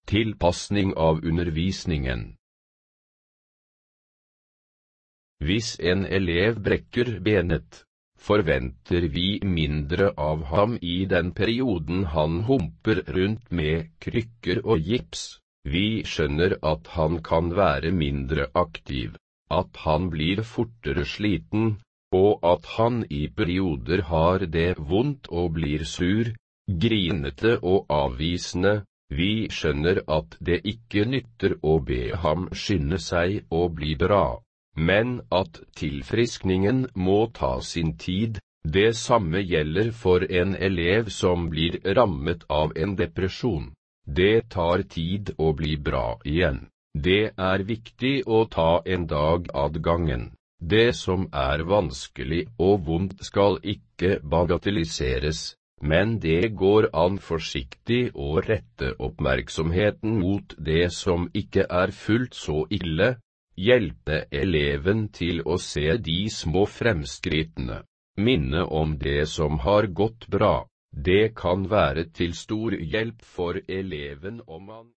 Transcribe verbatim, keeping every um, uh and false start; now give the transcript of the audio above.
Tilpasning av undervisningen. Hvis en elev brekker benet, forventer vi mindre av ham i den perioden han humper rundt med krykker og gips. Vi skjønner at han kan være mindre aktiv, at han blir fortere sliten, og at han i perioder har det vondt og blir sur, grinete og avvisende. Vi skjønner at det ikke nytter å be ham skynde seg og bli bra, men at tilfriskningen må ta sin tid. Det samme gjelder for en elev som blir rammet av en depresjon. Det tar tid å bli bra igjen. Det er viktig å ta en dag ad gangen. Det som er vanskelig og vondt skal ikke bagatelliseres, men det går an forsiktig å rette oppmerksomheten mot det som ikke er fullt så ille, hjelpe eleven til å se de små fremskrittene, minne om det som har gått bra. Det kan være til stor hjelp for eleven om han